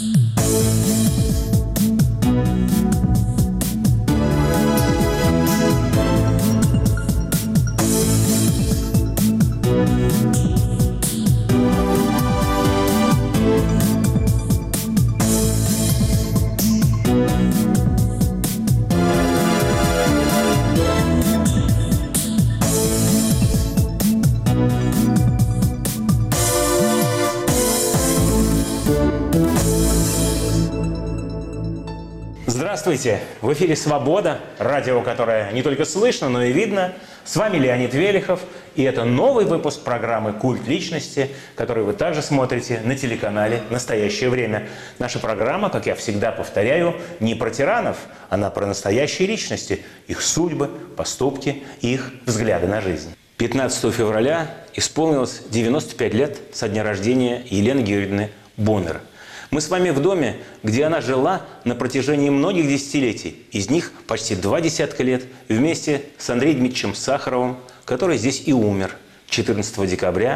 Здравствуйте! В эфире «Свобода», радио, которое не только слышно, но и видно. С вами Леонид Велихов, и это новый выпуск программы «Культ личности», который вы также смотрите на телеканале «Настоящее время». Наша программа, как я всегда повторяю, не про тиранов, она про настоящие личности, их судьбы, поступки и их взгляды на жизнь. 15 февраля исполнилось 95 лет со дня рождения Елены Георгиевны Боннер. Мы с вами в доме, где она жила на протяжении многих десятилетий, из них почти 20 лет, вместе с Андреем Дмитриевичем Сахаровым, который здесь и умер 14 декабря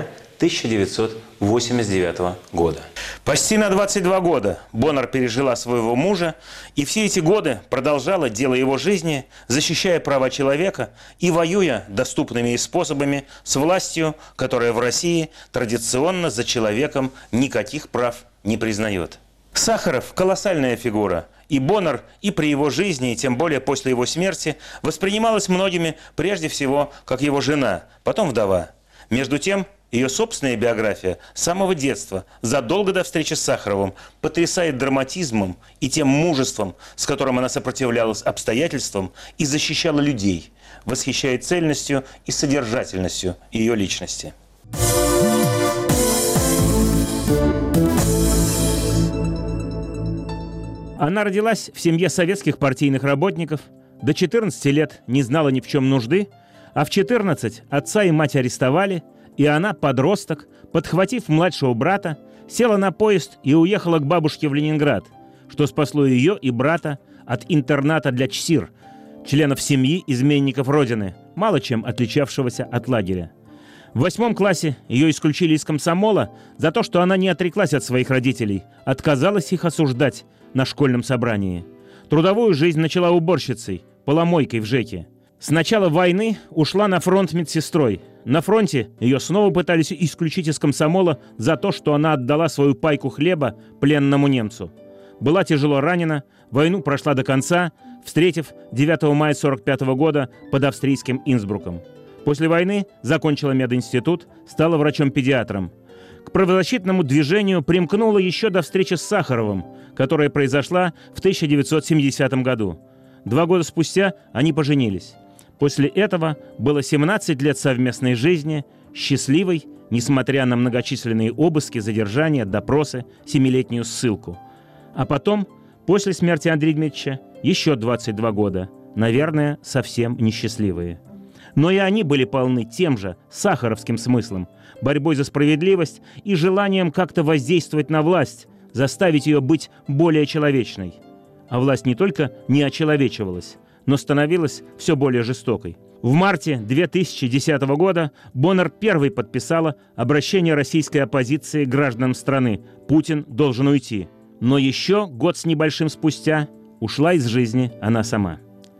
1989 года. Почти на 22 года Боннер пережила своего мужа, и все эти годы продолжала дело его жизни, защищая права человека и воюя доступными ей способами с властью, которая в России традиционно за человеком никаких прав не признает. Сахаров – колоссальная фигура, и Боннер и при его жизни, и тем более после его смерти, воспринималась многими прежде всего как его жена, потом вдова. Между тем, ее собственная биография с самого детства, задолго до встречи с Сахаровым, потрясает драматизмом и тем мужеством, с которым она сопротивлялась обстоятельствам и защищала людей, восхищает цельностью и содержательностью ее личности. Она родилась в семье советских партийных работников, до 14 лет не знала ни в чем нужды, а в 14 отца и мать арестовали, и она, подросток, подхватив младшего брата, села на поезд и уехала к бабушке в Ленинград, что спасло ее и брата от интерната для ЧСИР, членов семьи изменников Родины, мало чем отличавшегося от лагеря. В 8 классе ее исключили из комсомола за то, что она не отреклась от своих родителей, отказалась их осуждать на школьном собрании. Трудовую жизнь начала уборщицей, поломойкой в ЖЭКе. С начала войны ушла на фронт медсестрой. На фронте ее снова пытались исключить из комсомола за то, что она отдала свою пайку хлеба пленному немцу. Была тяжело ранена, войну прошла до конца, встретив 9 мая 1945 года под австрийским Инсбруком. После войны закончила мединститут, стала врачом-педиатром. К правозащитному движению примкнула еще до встречи с Сахаровым, которая произошла в 1970 году. 2 года спустя они поженились. После этого было 17 лет совместной жизни, счастливой, несмотря на многочисленные обыски, задержания, допросы, 7-летнюю ссылку. А потом, после смерти Андрея Дмитриевича, еще 22 года, наверное, совсем несчастливые. Но и они были полны тем же сахаровским смыслом, борьбой за справедливость и желанием как-то воздействовать на власть, заставить ее быть более человечной. А власть не только не очеловечивалась, но становилась все более жестокой. В марте 2010 года Боннер первой подписала обращение российской оппозиции к гражданам страны «Путин должен уйти». Но еще год с небольшим спустя ушла из жизни она сама.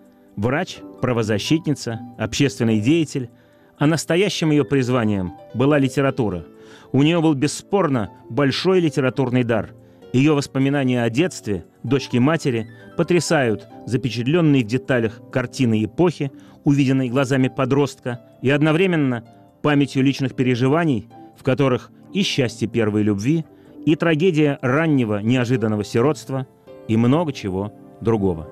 Врач, правозащитница, общественный деятель, а настоящим ее призванием была литература. У нее был бесспорно большой литературный дар. Ее воспоминания о детстве, дочке матери, потрясают запечатленные в деталях картины эпохи, увиденной глазами подростка, и одновременно памятью личных переживаний, в которых и счастье первой любви, и трагедия раннего неожиданного сиротства, и много чего другого.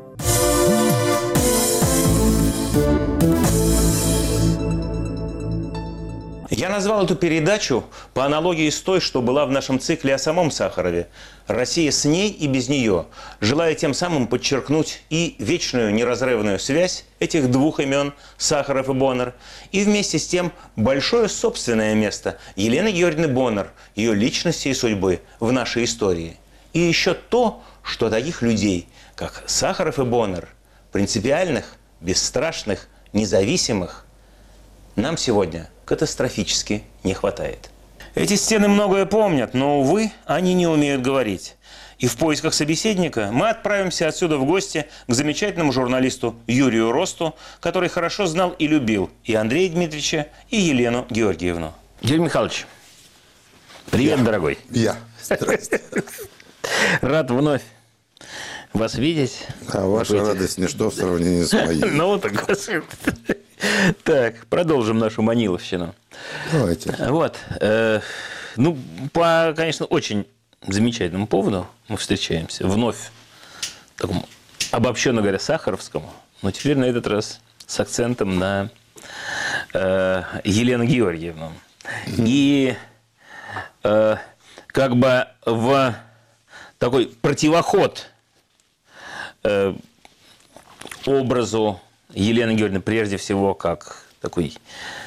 Я назвал эту передачу по аналогии с той, что была в нашем цикле о самом Сахарове. «Россия с ней и без нее», желая тем самым подчеркнуть и вечную неразрывную связь этих двух имен Сахаров и Боннер, и вместе с тем большое собственное место Елены Георгиевны Боннер, ее личности и судьбы в нашей истории. И еще то, что таких людей, как Сахаров и Боннер, принципиальных, бесстрашных, независимых, нам сегодня катастрофически не хватает. Эти стены многое помнят, но, увы, они не умеют говорить. И в поисках собеседника мы отправимся отсюда в гости к замечательному журналисту Юрию Росту, который хорошо знал и любил и Андрея Дмитриевича, и Елену Георгиевну. Юрий Михайлович, привет, дорогой. Здрасте. Рад вновь вас видеть. А ваша радость ничто в сравнении с моей. Ну, так. Так, продолжим нашу маниловщину. Давайте. Вот. Ну, по, конечно, очень замечательному поводу мы встречаемся. Вновь такому, обобщенно говоря, сахаровскому, но теперь на этот раз с акцентом на Елену Георгиевну. И как бы в такой противоход образу Елены Георгиевны, прежде всего, как такой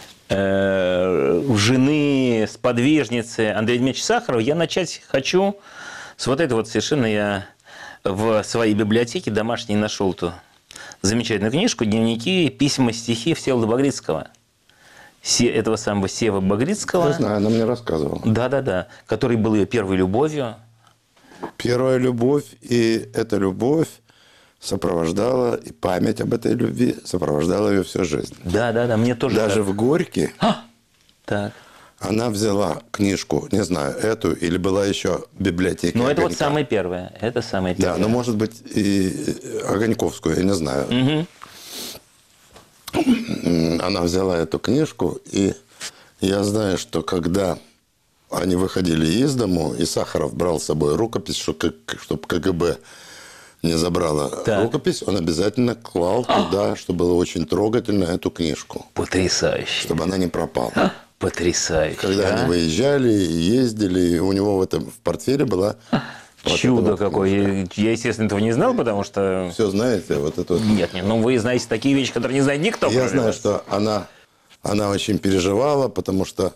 жены, сподвижницы Андрея Дмитриевича Сахарова, я начать хочу с вот этого вот совершенно я в своей библиотеке домашней нашел эту замечательную книжку «Дневники, письма, стихи Всеволода Багрицкого». Этого самого Севы Багрицкого. Я знаю, она мне рассказывала. Да-да-да. Который был ее первой любовью. Первая любовь, и эта любовь сопровождала, и память об этой любви сопровождала ее всю жизнь. Да-да-да, мне тоже. Даже так. в Горьке так. она взяла книжку, не знаю, эту, или была еще в библиотеке. Ну, это Огонька. вот самое первое. Это самое первое. Да, но может быть и Огоньковскую, я не знаю. Угу. Она взяла эту книжку, и я знаю, что когда они выходили из дому, и Сахаров брал с собой рукопись, чтобы КГБ не забрала рукопись, он обязательно клал туда, что было очень трогательно, эту книжку. Потрясающе. Чтобы она не пропала. Потрясающе. Когда они выезжали, ездили, у него в портфеле была... Чудо какое. Я, естественно, этого не знал, потому что... Все знаете? Вот это вот. Нет, ну вы знаете такие вещи, которые не знает никто. Я знаю, что она очень переживала, потому что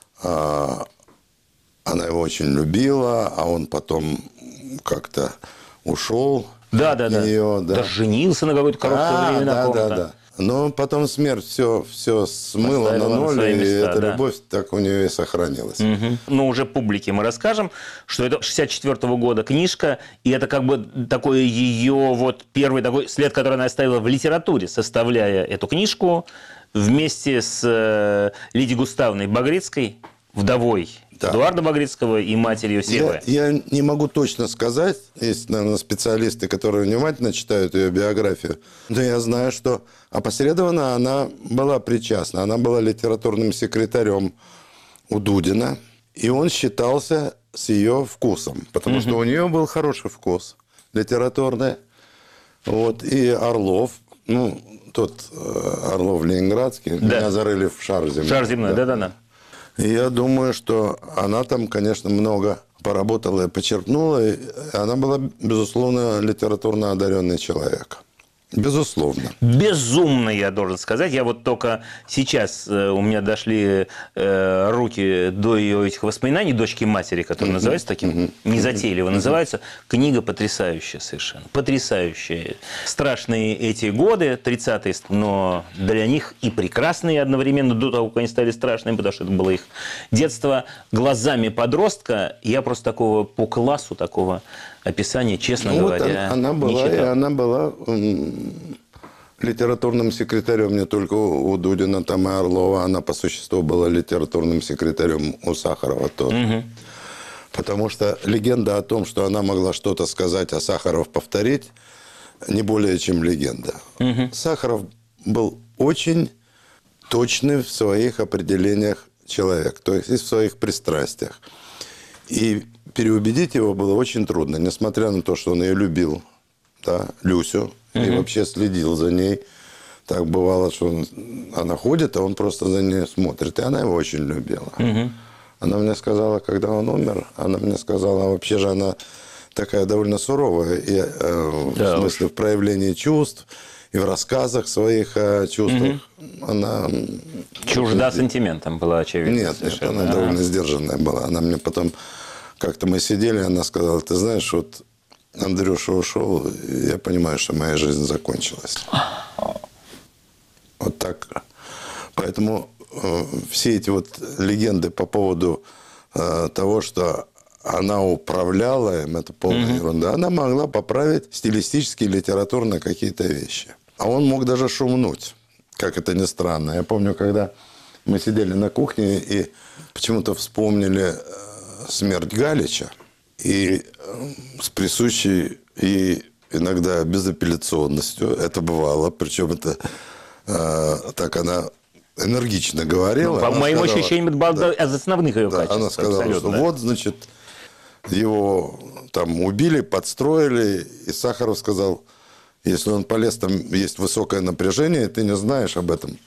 она его очень любила, а он потом как-то ушел от нее. Да. Даже женился на какое-то короткое время на ком-то. Да. Но потом смерть все смыла на ноль, и эта любовь так у нее и сохранилась. Угу. Но уже публике мы расскажем, что это 1964 года книжка, и это как бы такой ее вот первый такой след, который она оставила в литературе, составляя эту книжку вместе с Лидией Густавовной Багрицкой, вдовой Эдуарда Багрицкого и матерью Севы. Я не могу точно сказать, есть, наверное, специалисты, которые внимательно читают ее биографию, но я знаю, что опосредованно она была причастна. Она была литературным секретарем у Дудина, и он считался с ее вкусом, потому что у нее был хороший вкус литературный. Вот, и Орлов, ну, тот Орлов ленинградский, меня зарыли в шар земной. Шар земной, да-да-да. И я думаю, что она там, конечно, много поработала и почерпнула. И она была, безусловно, литературно одаренный человек. Безусловно. Безумно, я должен сказать. Я вот только сейчас у меня дошли руки до ее этих воспоминаний дочки матери, которые называются таким незатейливо. Называется книга потрясающая совершенно. Потрясающая. Страшные эти годы, 30-е, но для них и прекрасные одновременно, до того, как они стали страшными, потому что это было их детство. Глазами подростка я просто такого по классу, такого описание, честно говоря, она была, не читал. И она была литературным секретарем не только у Дудина, там и Орлова. Она по существу была литературным секретарем у Сахарова тоже. Угу. Потому что легенда о том, что она могла что-то сказать, а Сахаров повторить, не более чем легенда. Угу. Сахаров был очень точный в своих определениях человек, то есть и в своих пристрастиях. И переубедить его было очень трудно, несмотря на то, что он ее любил, да, Люсю, и вообще следил за ней. Так бывало, что она ходит, а он просто за ней смотрит. И она его очень любила. Она мне сказала, когда он умер, она мне сказала, а вообще же она такая довольно суровая, и, в смысле в проявлении чувств, и в рассказах своих о чувствах. Она... Чужда сентиментом была, очевидно. Нет, она довольно сдержанная была. Она мне потом... Как-то мы сидели, она сказала, ты знаешь, вот Андрюша ушел, и я понимаю, что моя жизнь закончилась. Вот так. Поэтому все эти вот легенды по поводу того, что она управляла им, это полная ерунда. Она могла поправить стилистически, литературно какие-то вещи. А он мог даже шумнуть, как это ни странно. Я помню, когда мы сидели на кухне и почему-то вспомнили смерть Галича. И с присущей ей иногда безапелляционностью это бывало. Причем это так она энергично говорила. По моим ощущениям, это было из основных ее качеств. Она сказала, что вот, значит, его там убили, подстроили. И Сахаров сказал, если он полез, там есть высокое напряжение, ты не знаешь об этом.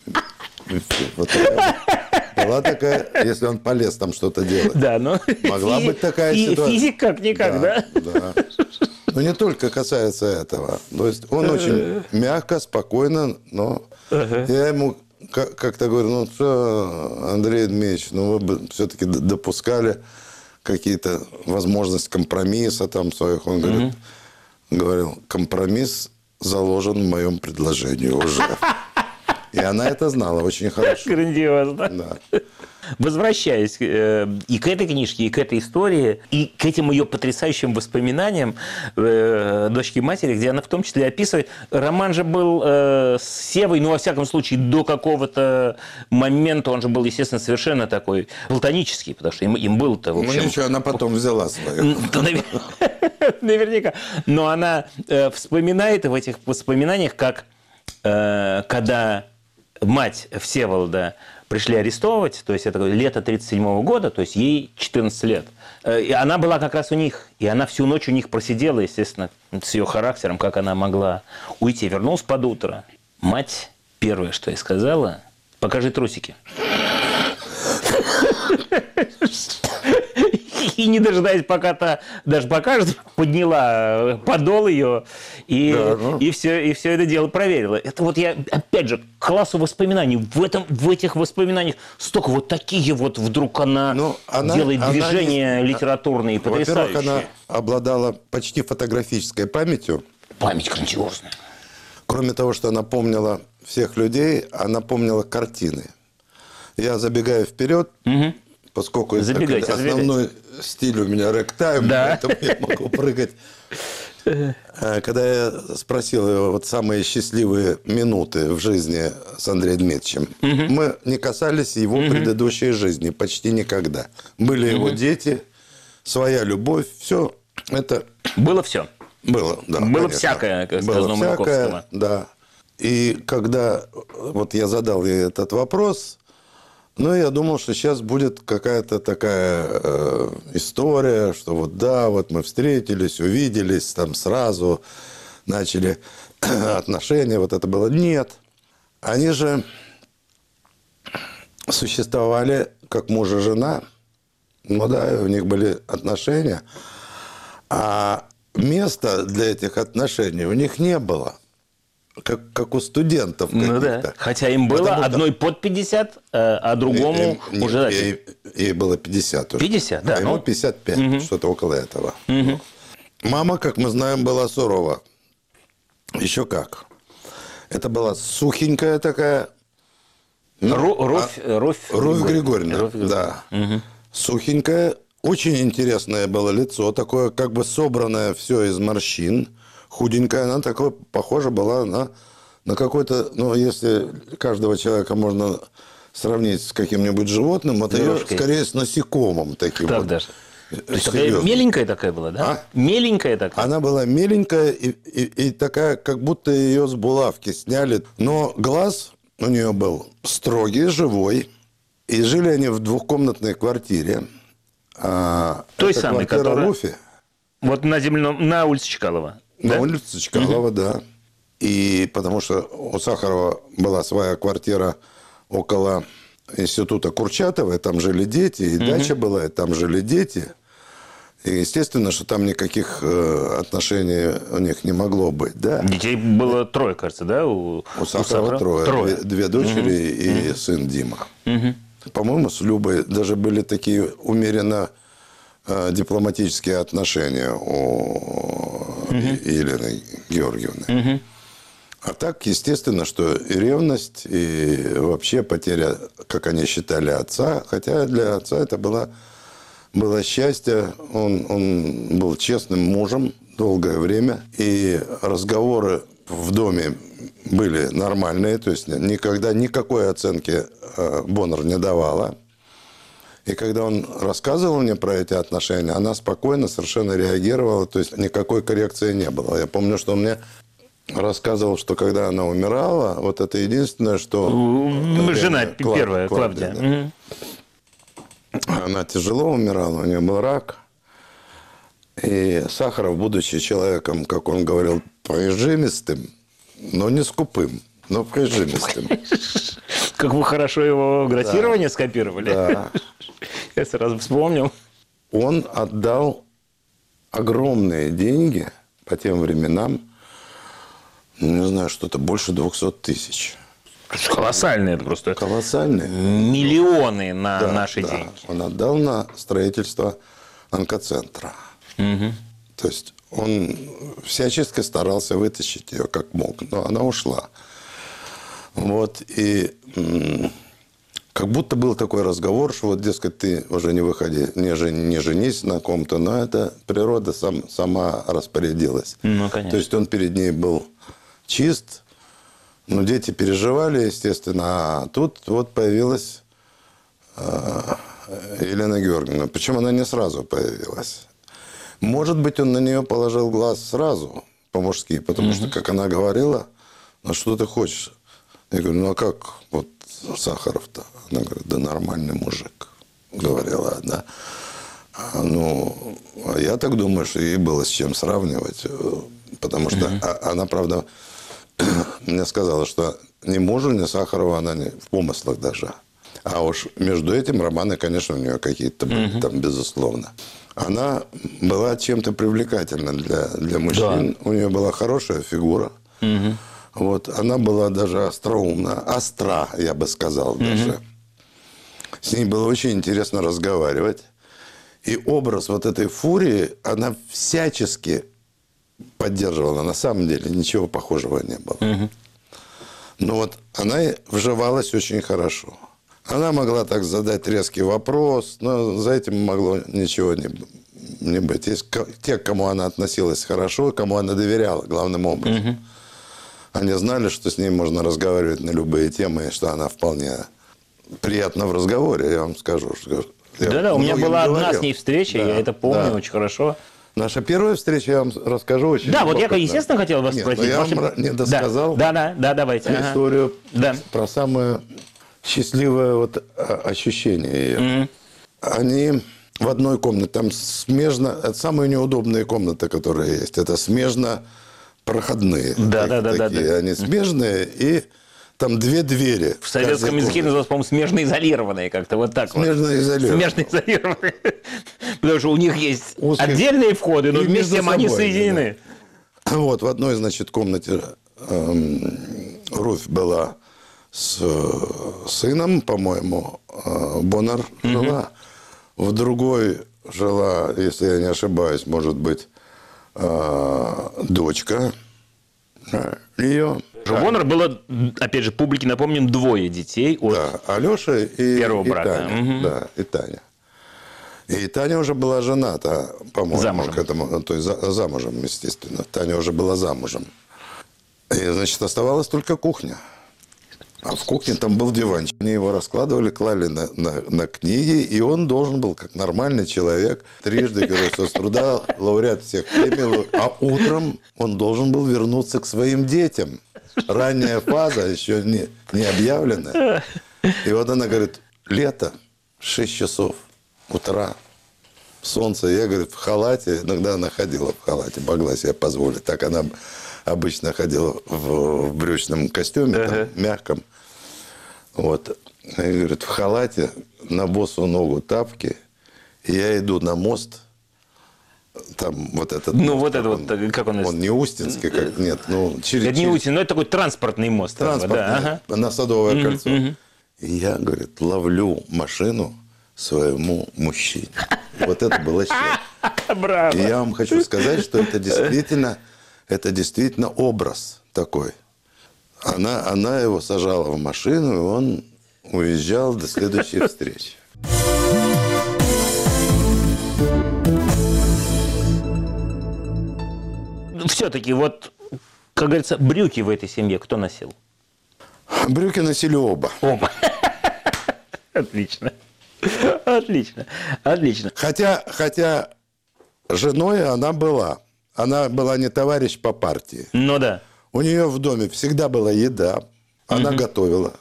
Была такая, если он полез там что-то делать. Да, но могла быть такая ситуация. Физик как-никак, да? Да. Но не только касается этого. То есть он очень мягко, спокойно, но я ему как-то говорю, ну что, Андрей Дмитриевич, ну вы бы все-таки допускали какие-то возможности компромисса там своих. Он говорил, компромисс заложен в моем предложении уже. И она это знала очень хорошо. Грандиозно. Да. Возвращаясь и к этой книжке, и к этой истории, и к этим ее потрясающим воспоминаниям дочки матери, где она в том числе описывает, роман же был с Севой, ну, во всяком случае, до какого-то момента он же был, естественно, совершенно такой платонический, потому что им был-то, в общем... Ну, ничего, она потом взяла свою. Наверняка. Но она вспоминает в этих воспоминаниях, как когда мать Всеволода пришли арестовывать, то есть это лето 1937 года, то есть ей 14 лет. И она была как раз у них, и она всю ночь у них просидела, естественно, с ее характером, как она могла уйти. Вернулась под утро. Мать первое, что ей сказала, покажи трусики. И не дожидаясь, пока та даже покажет, подняла подол ее и все это дело проверила. Это вот я, опять же, к классу воспоминаний. В этих воспоминаниях столько вот такие вот вдруг она делает движения литературные потрясающие. Во-первых, она обладала почти фотографической памятью. Память грандиозная. Кроме того, что она помнила всех людей, она помнила картины. Я забегаю вперед, поскольку основной стиль у меня рэктайм, поэтому я могу прыгать. Когда я спросил его вот самые счастливые минуты в жизни с Андреем Дмитриевичем, мы не касались его предыдущей жизни почти никогда. Были его дети, своя любовь, все это... Было все. Было, да. Было конечно. Всякое, как сказано у Маяковского. Да. И когда вот я задал ей этот вопрос... Ну, я думал, что сейчас будет какая-то такая история, что вот да, вот мы встретились, увиделись, там сразу начали отношения, вот это было. Нет. Они же существовали как муж и жена. Ну да, у них были отношения. А места для этих отношений у них не было. Как у студентов каких-то. Ну, да. Хотя им было одной под 50, а другому уже... Ей было 50 уже. 50, да. А ему 55, что-то около этого. Мама, как мы знаем, была сурова. Еще как. Это была сухенькая такая... Руфь Григорьевна, да. Сухенькая. Очень интересное было лицо. Такое как бы собранное все из морщин. Худенькая, она такой, похожа была на какой-то, ну, если каждого человека можно сравнить с каким-нибудь животным, это ее скорее с насекомым таким. Так вот. даже. То есть такая меленькая такая была, да? А? Меленькая такая. Она была меленькая и такая, как будто ее с булавки сняли. Но глаз у нее был строгий, живой. И жили они в двухкомнатной квартире. Той самой, которая... Руфи. Вот на улице Чкалова. На улице Чкалова, да. И потому что у Сахарова была своя квартира около института Курчатова, и там жили дети, и дача была, и там жили дети. И естественно, что там никаких отношений у них не могло быть, да. Детей было 3, кажется, да? У Сахарова 3. 2 дочери и сын Дима. По-моему, с Любой даже были такие умеренно дипломатические отношения у Елены Георгиевны. А так, естественно, что и ревность, и вообще потеря, как они считали, отца. Хотя для отца это была было счастье. Он был честным мужем долгое время. И разговоры в доме были нормальные. То есть никогда никакой оценки Боннер не давала. И когда он рассказывал мне про эти отношения, она спокойно совершенно реагировала. То есть никакой коррекции не было. Я помню, что он мне рассказывал, что когда она умирала, вот это единственное, что... Жена первая, Клавдия. Да. Она тяжело умирала, у нее был рак. И Сахаров, будучи человеком, как он говорил, прижимистым, но не скупым, но прижимистым. Как вы хорошо его грассирование скопировали. Да. Я сразу вспомнил. Он отдал огромные деньги по тем временам, не знаю, что-то больше 200 тысяч. Колоссальные это просто. Колоссальные. Миллионы на наши деньги. Он отдал на строительство онкоцентра. Угу. То есть он всячески старался вытащить ее как мог, но она ушла. Вот, и как будто был такой разговор, что вот, дескать, ты уже не выходи, не женись на ком-то, но это природа сама распорядилась. Ну, конечно. То есть он перед ней был чист, но дети переживали, естественно, а тут вот появилась Елена Георгиевна. Причем она не сразу появилась. Может быть, он на нее положил глаз сразу, по-мужски, потому что, как она говорила, ну что ты хочешь? Я говорю, ну а как вот Сахаров-то? Она говорит, да нормальный мужик, говорила она. Ну, я так думаю, что ей было с чем сравнивать, потому что она, правда, мне сказала, что ни мужу, ни Сахарову она не в помыслах даже. А уж между этим романы, конечно, у нее какие-то были, там, безусловно. Она была чем-то привлекательна для мужчин. Да. У нее была хорошая фигура. Вот, она была даже остра, я бы сказал даже. С ней было очень интересно разговаривать. И образ вот этой фурии она всячески поддерживала. На самом деле ничего похожего не было. Но вот она вживалась очень хорошо. Она могла так задать резкий вопрос, но за этим могло ничего не быть. Есть те, к кому она относилась хорошо, кому она доверяла главным образом. Они знали, что с ней можно разговаривать на любые темы, и что она вполне приятна в разговоре, я вам скажу. Да-да, у меня была одна с ней встреча, я это помню очень хорошо. Наша первая встреча, я вам расскажу очень. Да, вот я, естественно, хотел вас спросить. Я вам не досказал давайте. Историю про самое счастливое вот ощущение ее. Они в одной комнате, там смежно, это самые неудобные комнаты, которые есть, это смежно проходные. Да. Они смежные, и там две двери. В советском языке называлось, по-моему, смежно изолированные как-то, вот так вот. Смежно изолированные. Потому что у них есть отдельные входы, но вместе они соединены. Вот, в одной, значит, комнате Руфь была с сыном, по-моему, Боннер жила. В другой жила, если я не ошибаюсь, может быть, дочка ее. У Боннер было, опять же, публике напомним, двое детей от Алеша и первого брата. Таня. Да, и Таня. И Таня уже была жената, по-моему, замужем. К этому, то есть замужем, естественно. Таня уже была замужем. И, значит, оставалась только кухня. А в кухне там был диванчик. Они его раскладывали, клали на книги, и он должен был, как нормальный человек, трижды герой труда, лауреат всех премий, а утром он должен был вернуться к своим детям. Ранняя фаза, еще не объявленная. И вот она говорит, лето, 6 часов утра, солнце. Я, говорит, в халате, иногда она ходила в халате, могла себе позволить. Так она обычно ходила в брючном костюме, там, мягком. Вот. И, говорит, в халате, на босу ногу тапки. И я иду на мост. Там вот этот мост, вот это вот, как он... Он не Устинский, как нет. Ну, это не Устин, но это такой транспортный мост. Транспортный, на Садовое кольцо. И я, говорит, ловлю машину своему мужчине. Вот это было счастье. Браво. И я вам хочу сказать, что это действительно образ такой. Она его сажала в машину, и он уезжал до следующей встречи. все-таки вот, как говорится, брюки в этой семье кто носил? Брюки носили оба. Оба. Отлично. Отлично. Отлично. Хотя женой она была. Она была не товарищ по партии. Ну да. У нее в доме всегда была еда. Она готовила.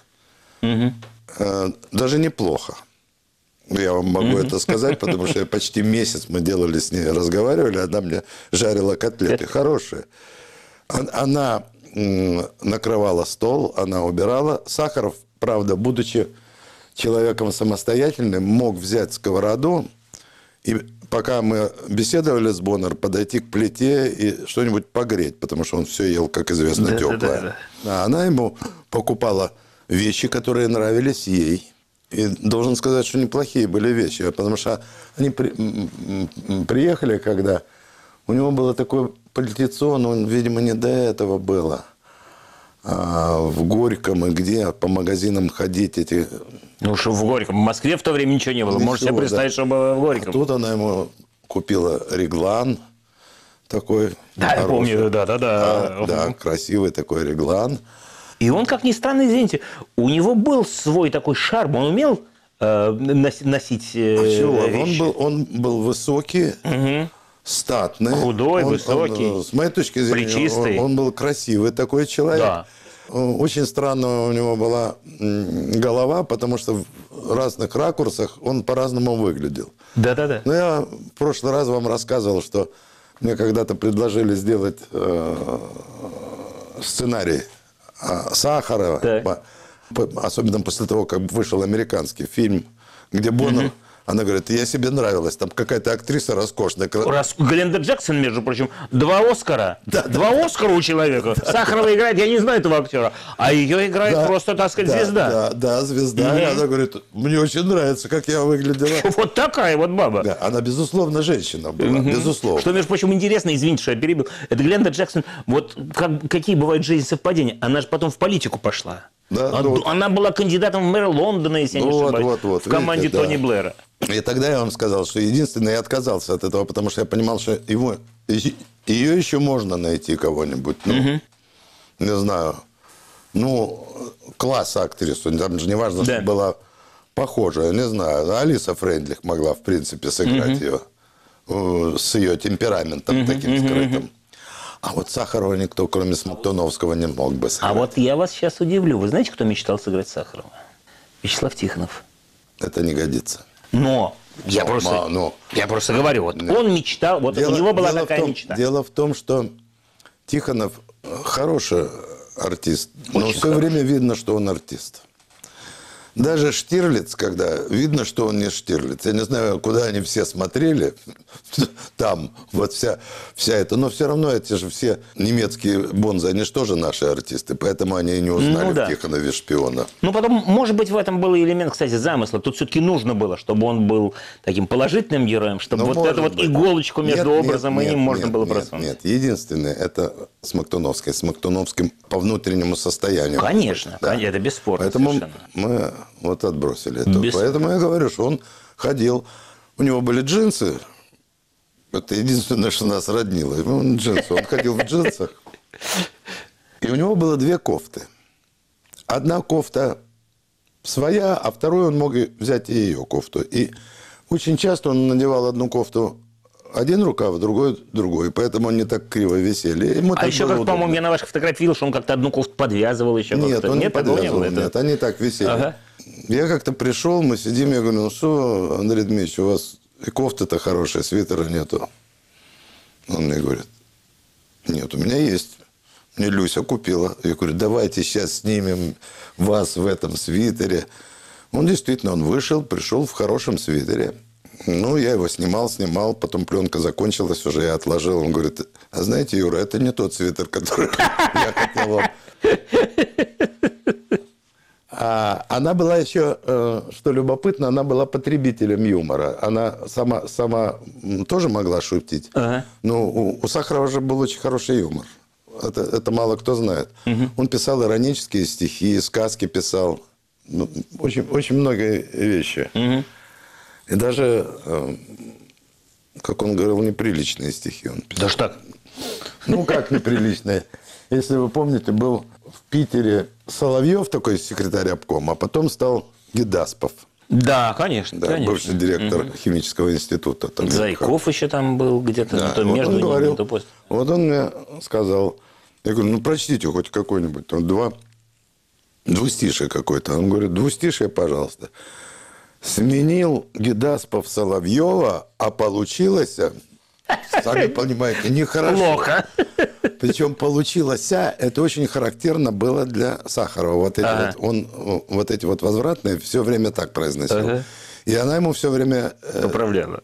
Даже неплохо. Я вам могу это сказать, потому что почти месяц мы делали с ней, разговаривали. Она мне жарила котлеты. Хорошие. Она накрывала стол, она убирала. Сахаров, правда, будучи человеком самостоятельным, мог взять сковороду и, пока мы беседовали с Боннер, подойти к плите и что-нибудь погреть, потому что он все ел, как известно, теплое. А она ему покупала вещи, которые нравились ей. И должен сказать, что неплохие были вещи, потому что они приехали, когда у него было такое пальтецо, но, видимо, не до этого было. А в Горьком и где по магазинам ходить эти... Ну, что в Горьком. В Москве в то время ничего не было. Ничего, Можете себе представить, что было в Горьком. А тут она ему купила реглан такой. Да, я помню, да. Да, красивый такой реглан. И он, как ни странно, извините, у него был свой такой шарм. Он умел носить вещи. Он был высокий, статный. Худой, высокий. С моей точки зрения, плечистый. Он был красивый такой человек. Да. Очень странно у него была голова, потому что в разных ракурсах он по-разному выглядел. Да. Но я в прошлый раз вам рассказывал, что мне когда-то предложили сделать сценарий Сахарова, особенно после того, как вышел американский фильм, где Боннер... Она говорит, я себе нравилась. Там какая-то актриса роскошная. Гленда Джексон, между прочим, 2 Оскара. Да. 2 Оскара у человека. Сахарова играет, я не знаю этого актера. А ее играет просто, так сказать, звезда. Да, звезда. И она говорит, мне очень нравится, как я выглядела. Вот такая вот баба. Да, она, безусловно, женщина была. Безусловно. Что, между прочим, интересно, извините, что я перебил. Это Гленда Джексон, вот какие бывают в жизни совпадения. Она же потом в политику пошла. Да, она была кандидатом в мэр Лондона, если я не ошибаюсь, в команде видите, Тони Блэра. И тогда я вам сказал, что единственное, я отказался от этого, потому что я понимал, что ее еще можно найти кого-нибудь. Ну, не знаю. Ну, класс актрису. Там же не важно, что была похожая. Не знаю. Алиса Фрейндлих могла, в принципе, сыграть ее с ее темпераментом таким скрытым. А вот Сахарова никто, кроме Смоктуновского, не мог бы сыграть. А вот я вас сейчас удивлю. Вы знаете, кто мечтал сыграть Сахарова? Вячеслав Тихонов. Это не годится. Но я просто говорю, вот он мечтал, вот у него была такая мечта. Дело в том, что Тихонов хороший артист, но Очень все время видно, что он артист. Даже Штирлиц, когда видно, что он не Штирлиц. Я не знаю, куда они все смотрели. Там вот вся эта... Но все равно эти же все немецкие бонзы, они же тоже наши артисты. Поэтому они и не узнали в Тихонове шпиона. Ну, потом, может быть, в этом был элемент, кстати, замысла. Тут все-таки нужно было, чтобы он был таким положительным героем, чтобы вот эту вот иголочку между образом и ним можно было просунуть. Нет, единственное, это Смоктуновский. Смоктуновским по внутреннему состоянию. Конечно, это бесспорно. Поэтому мы вот отбросили это. Поэтому я говорю, что он ходил. У него были джинсы. Это единственное, что нас роднило. Он ходил в джинсах. И у него было 2 кофты. Одна кофта своя, а вторую он мог взять и ее кофту. И очень часто он надевал одну кофту один рукав, другой. Поэтому он не так криво висели. А еще, как, по-моему, я на ваших фотографиях видел, что он как-то одну кофту подвязывал еще. Нет, он не подвязывал. Нет, они так висели. Ага. Я как-то пришел, мы сидим, я говорю, ну что, Андрей Дмитриевич, у вас и кофта-то хорошая, свитера нету. Он мне говорит, нет, у меня есть. Мне Люся купила. Я говорю, давайте сейчас снимем вас в этом свитере. Он действительно, он вышел, пришел в хорошем свитере. Ну, я его снимал, потом пленка закончилась, уже я отложил. Он говорит, а знаете, Юра, это не тот свитер, который я хотел вам. А она была еще, что любопытно, она была потребителем юмора. Она сама тоже могла шутить. Ага. Но у Сахарова же был очень хороший юмор. Это мало кто знает. Угу. Он писал иронические стихи, сказки писал. Ну, очень многие вещи. Угу. И даже, как он говорил, неприличные стихи он писал. Даже так? Ну, как неприличное. Если вы помните, был в Питере Соловьев, такой секретарь обкома, а потом стал Гедаспов. Да, конечно, Да, конечно. бывший директор химического института. Там, Зайков еще там был где-то, да, то вот между он ними, говорил, то после. вот он мне сказал, я говорю, ну, прочтите хоть какой-нибудь, там двустишие какое-то. Он говорит, двустишие, пожалуйста. Сменил Гедаспов Соловьева, а получилось, сами понимаете, нехорошо. Плохо. Причем получилось, это очень характерно было для Сахарова. Он вот эти вот возвратные все время так произносил. И она ему все время... Поправляла.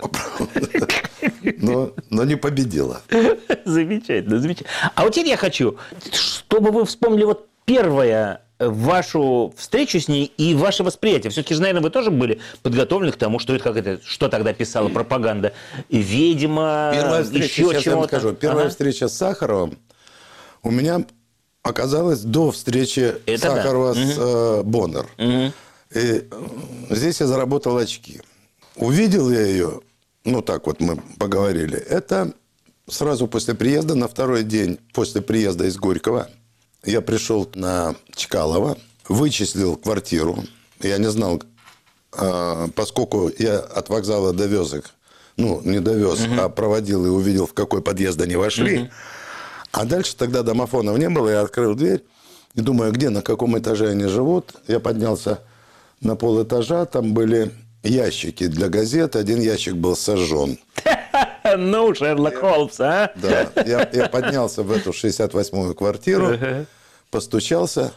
Но не победила. Замечательно, замечательно. А вот теперь я хочу, чтобы вы вспомнили вот первое вашу встречу с ней и ваше восприятие. Все-таки же, наверное, вы тоже были подготовлены к тому, что тогда писала пропаганда. Ведьма, Первая встреча, еще сейчас я вам чего-то. скажу, первая встреча с Сахаровым у меня оказалась до встречи Сахарова с Боннер. И здесь я заработал очки. Увидел я ее, ну так вот мы поговорили, это сразу после приезда, на второй день после приезда из Горького. Я пришел на Чкалова, вычислил квартиру. Я не знал, поскольку я от вокзала довез их, ну, не довез, а проводил и увидел, в какой подъезд они вошли. А дальше тогда домофонов не было, я открыл дверь и думаю, где, на каком этаже они живут. Я поднялся на полэтажа, там были ящики для газет, один ящик был сожжен. Ну, Шерлок Холмс, а? Да, я поднялся в эту 68-ю квартиру, постучался,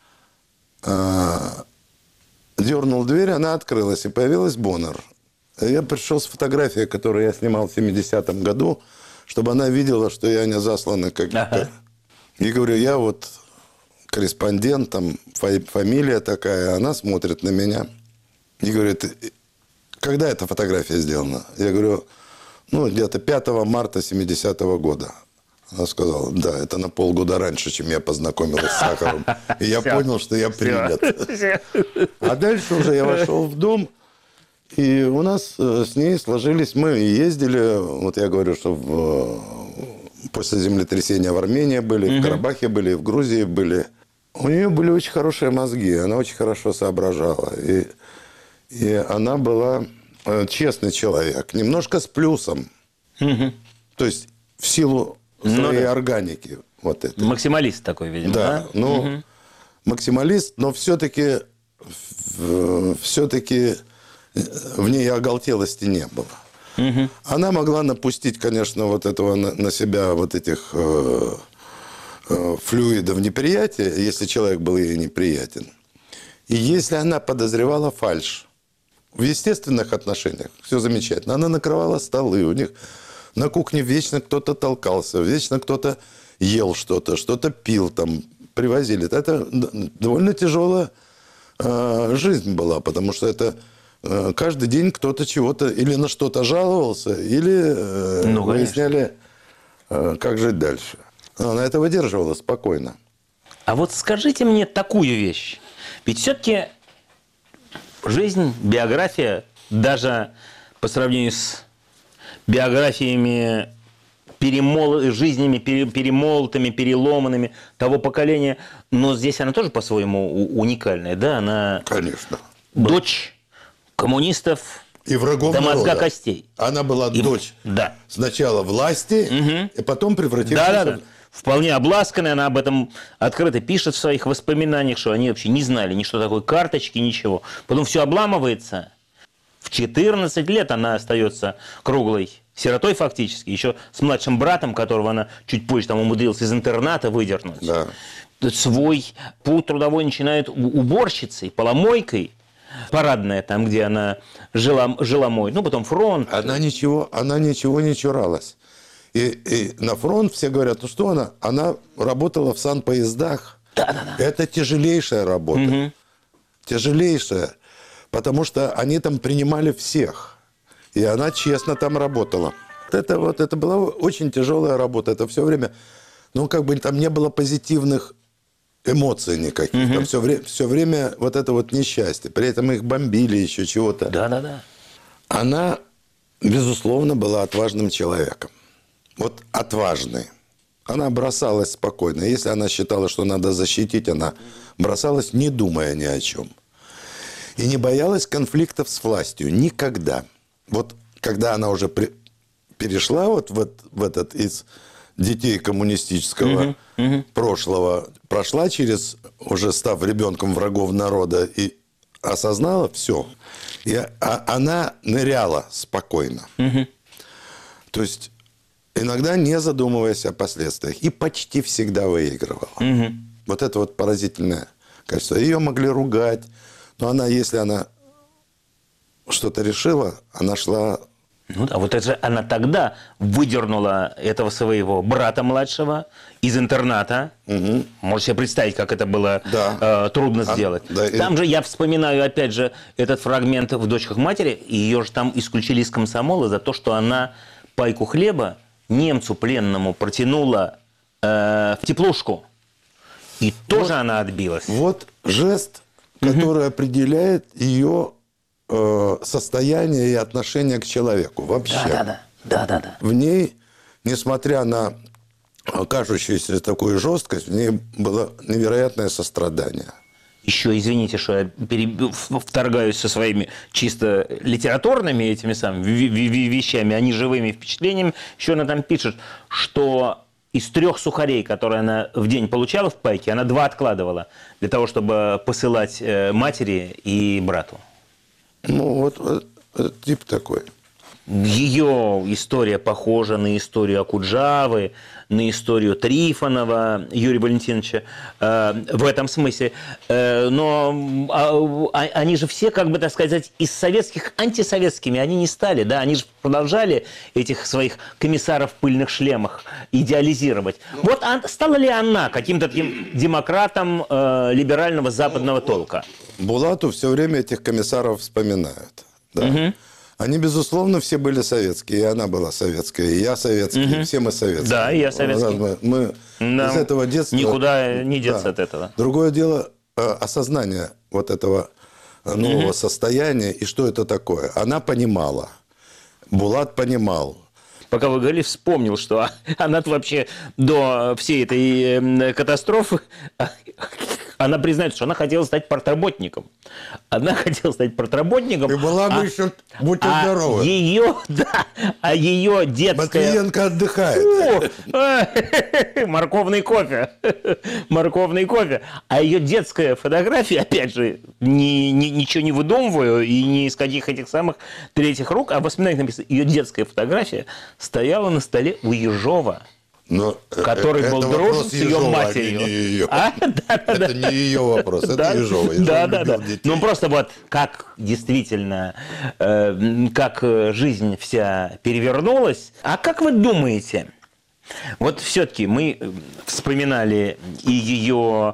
дернул дверь, она открылась, и появилась Боннер. Я пришел с фотографией, которую я снимал в 70-м году, чтобы она видела, что я не засланный как-то. И говорю, я вот корреспондент, там фамилия такая, она смотрит на меня и говорит, когда эта фотография сделана? Я говорю, ну, где-то 5 марта 70-го года. Она сказала, да, это на полгода раньше, чем я познакомилась с Сахаровым. И я понял, что я принят. А дальше уже я вошел в дом, и у нас с ней сложились, мы ездили, вот я говорю, что после землетрясения в Армении были, в Карабахе были, в Грузии были. У нее были очень хорошие мозги, она очень хорошо соображала. И она была честный человек, немножко с плюсом. То есть в силу своей органики. Вот это. Максималист такой, видимо, да? Ну, максималист, но все-таки в ней оголтелости не было. Она могла напустить, конечно, вот этого на себя, вот этих флюидов неприятия, если человек был ей неприятен. И если она подозревала фальшь, в естественных отношениях все замечательно. Она накрывала столы, у них на кухне вечно кто-то толкался, вечно кто-то ел что-то, что-то пил, там, привозили. Это довольно тяжелая жизнь была, потому что это каждый день кто-то чего-то или на что-то жаловался, или выясняли, как жить дальше. Она это выдерживала спокойно. А вот скажите мне такую вещь. Ведь все-таки жизнь, биография, даже по сравнению с биографиями, жизнями перемолотыми, переломанными того поколения, но здесь она тоже по-своему уникальная, да? Она Конечно. Дочь коммунистов и врагов до мозга народа. Костей. Она была дочь сначала власти, и потом превратившаяся... Вполне обласканная, она об этом открыто пишет в своих воспоминаниях, что они вообще не знали ни что такое карточки, ничего. Потом все обламывается. В 14 лет она остается круглой сиротой фактически, еще с младшим братом, которого она чуть позже там умудрилась из интерната выдернуть. Да. Свой путь трудовой начинает уборщицей, поломойкой. Парадная, там, где она жила мой. Ну, потом фронт. Она ничего не чуралась. И на фронт все говорят, ну что она? Она работала в санпоездах. Да. Это тяжелейшая работа. Тяжелейшая. Потому что они там принимали всех. И она честно там работала. Это была очень тяжелая работа. Это все время, ну, как бы там не было позитивных эмоций никаких. Там все время вот это вот несчастье. При этом их бомбили еще чего-то. Да. Она, безусловно, была отважным человеком. Вот отважный. Она бросалась спокойно. Если она считала, что надо защитить, она бросалась, не думая ни о чем. И не боялась конфликтов с властью. Никогда. Вот когда она уже перешла вот в этот из детей коммунистического прошлого, прошла через, уже став ребенком врагов народа, и осознала все. Она ныряла спокойно. То есть иногда не задумываясь о последствиях. И почти всегда выигрывала. Вот это вот поразительное качество. Ее могли ругать. Но она, если она что-то решила, она шла... Ну да, вот это же она тогда выдернула этого своего брата младшего из интерната. Можете себе представить, как это было трудно сделать. Там же я вспоминаю, опять же, этот фрагмент в «Дочках матери». Ее же там исключили из комсомола за то, что она пайку хлеба немцу пленному протянула в теплушку. И тоже она отбилась. Вот жест, который определяет ее состояние и отношение к человеку вообще. Да. В ней, несмотря на кажущуюся такую жесткость, в ней было невероятное сострадание. Еще, извините, что я вторгаюсь со своими чисто литературными этими самыми вещами, а не живыми впечатлениями. Еще она там пишет, что из 3 сухарей, которые она в день получала в пайке, она 2 откладывала для того, чтобы посылать матери и брату. Ну, вот тип такой. Ее история похожа на историю Окуджавы, на историю Трифонова Юрия Валентиновича в этом смысле. Но они же все, как бы так сказать, из советских антисоветскими они не стали. Да? Они же продолжали этих своих комиссаров в пыльных шлемах идеализировать. Вот стала ли она каким-то таким демократом либерального западного толка? Булату все время этих комиссаров вспоминают. Да. Они, безусловно, все были советские. И она была советская, и я советский, и все мы советские. Да, и я советский. Мы из этого детства... Никуда не деться от этого. Другое дело осознание вот этого нового состояния, и что это такое. Она понимала. Булат понимал. Пока вы говорили, вспомнил, что она вообще до всей этой катастрофы... Она признает, что она хотела стать партработником. Она хотела стать партработником. И была бы еще, будьте здоровы. Ее детская... Матвиенко отдыхает. Морковный кофе. Морковный кофе. А ее детская фотография, опять же, ничего не выдумываю, и ни из каких этих самых третьих рук, а в воспоминаниях написано, ее детская фотография стояла на столе у Ежова. Но который был дружен с ее матерью. Это не ее вопрос, это Ежова. Да. Ну, просто вот как действительно, как жизнь вся перевернулась. А как вы думаете, вот все-таки мы вспоминали и ее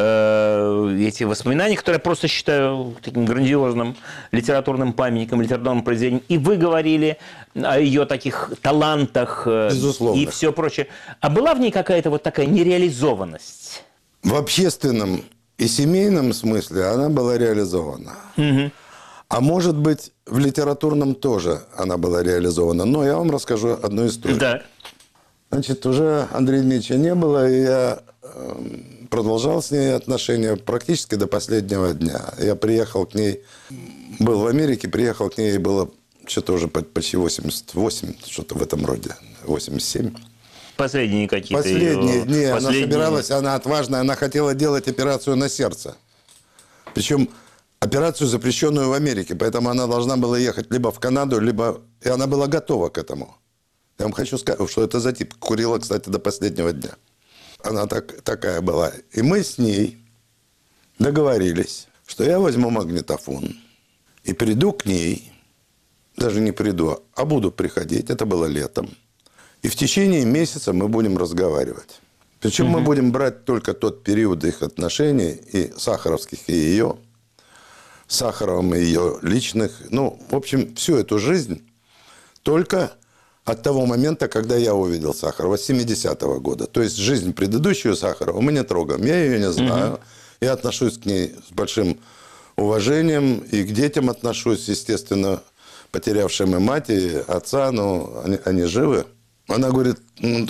эти воспоминания, которые я просто считаю таким грандиозным литературным памятником, литературным произведением, и вы говорили о ее таких талантах и все прочее. А была в ней какая-то вот такая нереализованность? В общественном и семейном смысле она была реализована. А может быть, в литературном тоже она была реализована. Но я вам расскажу одну историю. Да. Значит, уже Андрея Дмитриевича не было, и я продолжал с ней отношения практически до последнего дня. Я приехал к ней, был в Америке, приехал к ней, ей было что-то уже почти 88, что-то в этом роде, 87. Последние какие-то... Последние дни. Она собиралась, она отважная, она хотела делать операцию на сердце. Причем операцию, запрещенную в Америке, поэтому она должна была ехать либо в Канаду, либо... И она была готова к этому. Я вам хочу сказать, что это за тип. Курила, кстати, до последнего дня. Она такая была. И мы с ней договорились, что я возьму магнитофон и приду к ней, даже не приду, а буду приходить, это было летом. И в течение месяца мы будем разговаривать. Причем мы будем брать только тот период их отношений, и сахаровских, и ее, Сахаровым, и ее личных. Ну, в общем, всю эту жизнь только... от того момента, когда я увидел Сахарова, с 70-го года. То есть жизнь предыдущую Сахарова мы не трогаем. Я ее не знаю. Я отношусь к ней с большим уважением. И к детям отношусь, естественно, потерявшим и мать, и отца. Но они живы. Она говорит,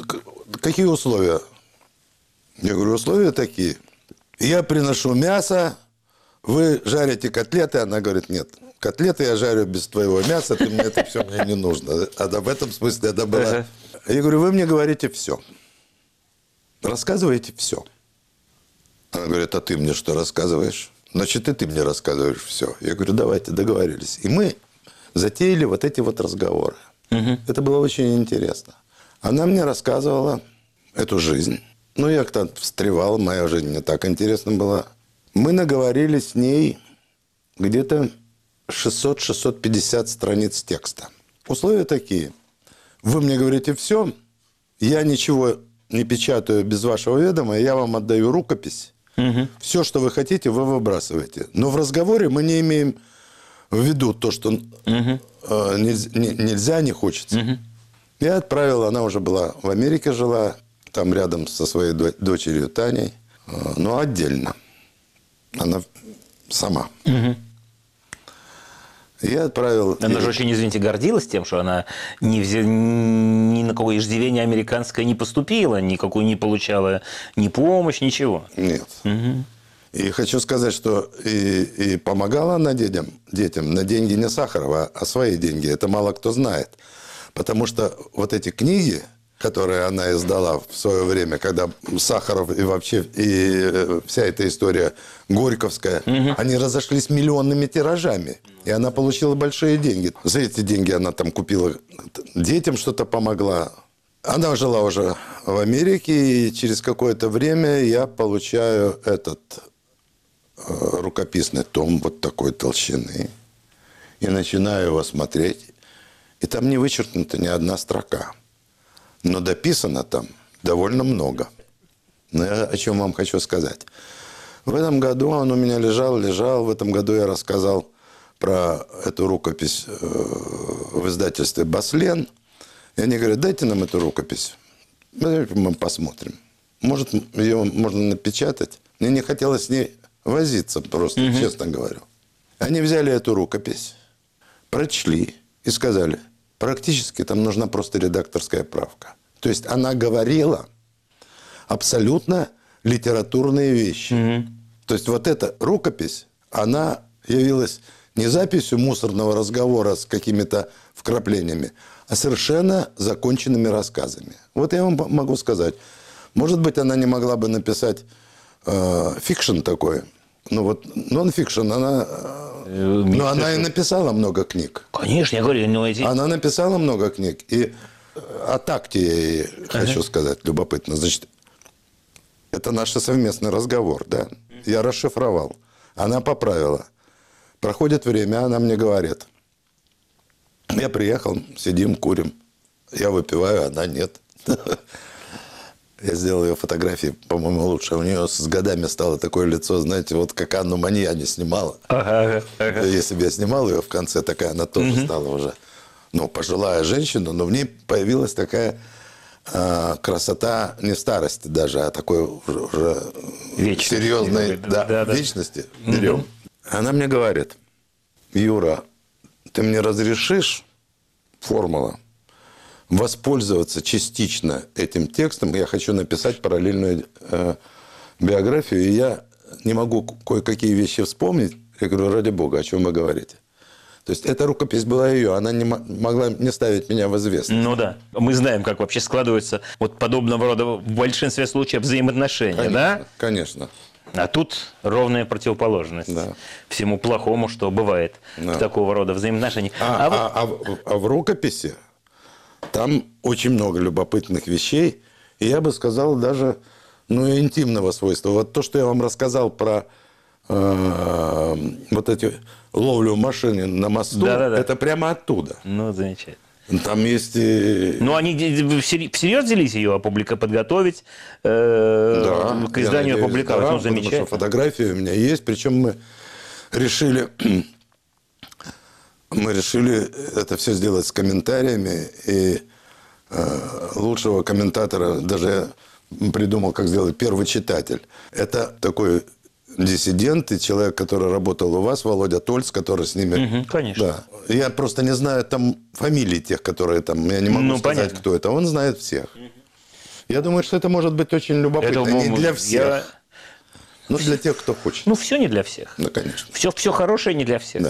какие условия? Я говорю, условия такие. Я приношу мясо, вы жарите котлеты. Она говорит, нет, котлеты я жарю без твоего мяса, ты мне это все мне не нужно. А в этом смысле это было... Я говорю, вы мне говорите все. Рассказываете все. Она говорит, а ты мне что рассказываешь? Значит, и ты мне рассказываешь все. Я говорю, давайте, договорились. И мы затеяли вот эти вот разговоры. Это было очень интересно. Она мне рассказывала эту жизнь. Ну, я как-то встревал, моя жизнь не так интересна была. Мы наговорили с ней где-то 600-650 страниц текста. Условия такие. Вы мне говорите все, я ничего не печатаю без вашего ведома, я вам отдаю рукопись. Все, что вы хотите, вы выбрасываете. Но в разговоре мы не имеем в виду то, что нельзя, не хочется. Я отправил, она уже была в Америке, жила, там рядом со своей дочерью Таней, но отдельно. Она сама. Я отправил... Она же очень, извините, гордилась тем, что она ни на какое иждивение американское не поступила, никакую не получала ни помощь, ничего. Нет. И хочу сказать, что и помогала она детям на деньги не Сахарова, а свои деньги. Это мало кто знает. Потому что вот эти книги, которые она издала в свое время, когда Сахаров и вообще и вся эта история горьковская, они разошлись миллионными тиражами. И она получила большие деньги. За эти деньги она там купила детям, что-то помогла. Она жила уже в Америке, и через какое-то время я получаю этот рукописный том вот такой толщины. И начинаю его смотреть. И там не вычеркнута ни одна строка. Но дописано там довольно много. Но я о чем вам хочу сказать. В этом году он у меня лежал. В этом году я рассказал про эту рукопись в издательстве «Баслен». И они говорят, дайте нам эту рукопись. Мы посмотрим. Может, ее можно напечатать. Мне не хотелось с ней возиться просто, честно говорю. Они взяли эту рукопись, прочли и сказали, практически там нужна просто редакторская правка. То есть она говорила абсолютно литературные вещи. То есть вот эта рукопись, она явилась не записью мусорного разговора с какими-то вкраплениями, а совершенно законченными рассказами. Вот я вам могу сказать. Может быть, она не могла бы написать фикшн такой. Ну вот нон-фикшн, она... Но она и написала много книг. Конечно, я говорю, но эти... Она написала много книг. И о такте я ей хочу сказать, любопытно. Значит, это наш совместный разговор, да? Я расшифровал. Она поправила. Проходит время, она мне говорит. Я приехал, сидим, курим. Я выпиваю, она нет. Я сделал ее фотографии, по-моему, лучше. У нее с годами стало такое лицо, знаете, вот как Анну Манья не снимала. Если бы я снимал ее в конце, такая она тоже стала уже, ну, пожилая женщина, но в ней появилась такая красота не старости даже, а такой уже серьезной вечности. Берем. Она мне говорит, Юра, ты мне разрешишь, формула, воспользоваться частично этим текстом. Я хочу написать параллельную биографию, и я не могу кое-какие вещи вспомнить. Я говорю, ради бога, о чем вы говорите? То есть, эта рукопись была ее, она не могла не ставить меня в известность. Ну да. Мы знаем, как вообще складываются вот подобного рода в большинстве случаев взаимоотношения, конечно, да? Конечно. А тут ровная противоположность всему плохому, что бывает в такого рода взаимоотношениях. А в рукописи там очень много любопытных вещей, и я бы сказал даже интимного свойства. Вот то, что я вам рассказал про вот эти ловлю машины на мосту, это прямо оттуда. Ну, замечательно. Там есть... Ну, они всерьез взялись ее подготовить, к изданию опубликовать? Да, ну, замечательно. Потому что фотографии у меня есть. Причем мы решили это все сделать с комментариями. И лучшего комментатора даже я придумал, как сделать первый читатель. Это такой диссидент и человек, который работал у вас, Володя Тольц, который с ними... конечно. Да. Я просто не знаю там фамилии тех, которые там... Я не могу сказать, кто это. Он знает всех. Я думаю, что это может быть очень любопытно. Не для всех. Но для тех, кто хочет. Ну, все не для всех. Да, конечно. Все хорошее не для всех. Да.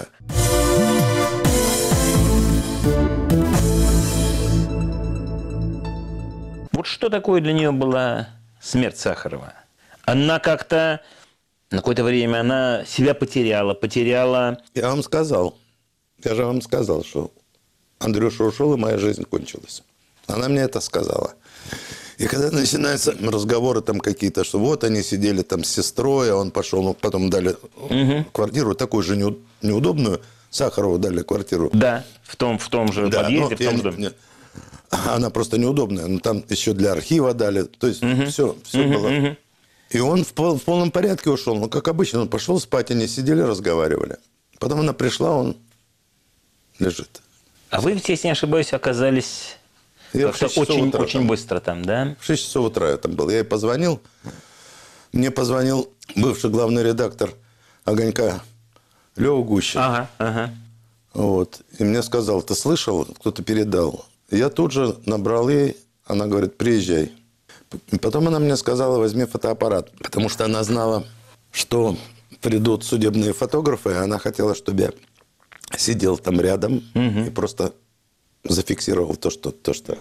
Вот что такое для нее была смерть Сахарова? Она как-то на какое-то время она себя потеряла. Я вам сказал. Я же вам сказал, что Андрюша ушел, и моя жизнь кончилась. Она мне это сказала. И когда начинаются разговоры там какие-то, что вот они сидели там с сестрой, а он пошел, ну, потом дали квартиру, такую же неудобную, Сахарову дали квартиру. Да, в том же подъезде, в том же доме. Она просто неудобная, но там еще для архива дали, то есть все было. И он в полном порядке ушел, но как обычно, он пошел спать, они сидели, разговаривали. Потом она пришла, он лежит. А вы ведь, если не ошибаюсь, оказались... Как-то очень быстро там, да? В 6 часов утра я там был. Я ей позвонил. Мне позвонил бывший главный редактор «Огонька» Лёва Гущин. Ага. Вот. И мне сказал, ты слышал? Кто-то передал. Я тут же набрал ей. Она говорит, приезжай. И потом она мне сказала, возьми фотоаппарат. Потому что она знала, что придут судебные фотографы. И она хотела, чтобы я сидел там рядом и просто... зафиксировал то, что...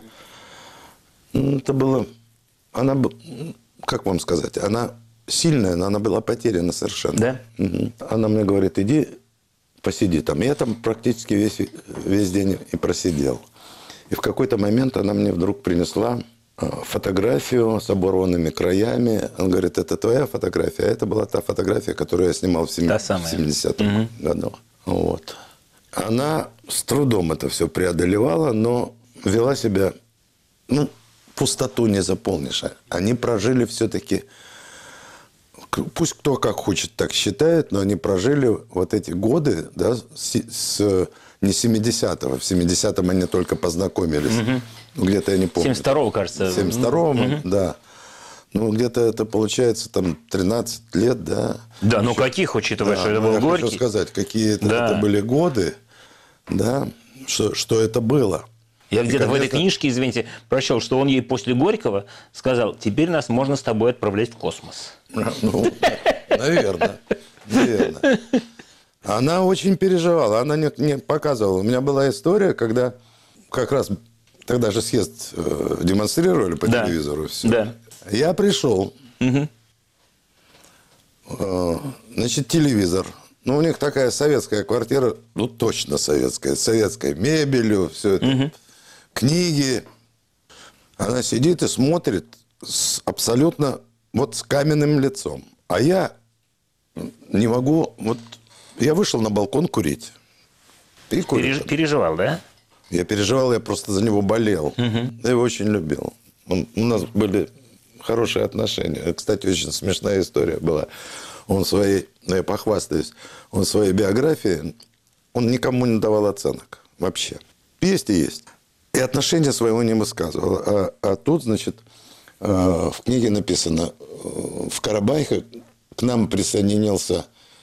Это было... Она... Как вам сказать? Она сильная, но она была потеряна совершенно. Да? Угу. Она мне говорит, иди посиди там. Я там практически весь день и просидел. И в какой-то момент она мне вдруг принесла фотографию с оборванными краями. Она говорит, это твоя фотография? А это была та фотография, которую я снимал в 70-м году. Вот. Она с трудом это все преодолевала, но вела себя... Ну, пустоту не заполнишь. Они прожили все-таки... Пусть кто как хочет, так считает, но они прожили вот эти годы, да, не 70-го. В 70-м они только познакомились. Ну, где-то я не помню. 72-го, кажется. В 72-м, да. Ну, где-то это получается там 13 лет, да. Да, ну каких, учитывая, что это был я Горький. хочу сказать, какие это были годы, да, что это было. Я где-то в этой книжке, извините, прочел, что он ей после Горького сказал, теперь нас можно с тобой отправлять в космос. Ну, наверное. Она очень переживала, она не показывала. У меня была история, когда как раз тогда же съезд демонстрировали по телевизору. Все. Да. Я пришел. Значит, телевизор. Ну, у них такая советская квартира, ну, точно советская. С советской мебелью, все это. Книги. Она сидит и смотрит абсолютно вот с каменным лицом. А я не могу... Вот я вышел на балкон курить. И курил. Переживал, да? Я переживал, я просто за него болел. Я его очень любил. У нас были хорошие отношения. Кстати, очень смешная история была. Он своей, я похвастаюсь, он в своей биографии, он никому не давал оценок вообще. Есть и есть. И отношения своего не высказывал. А тут, значит, в книге написано, в Карабахе к нам присоединился,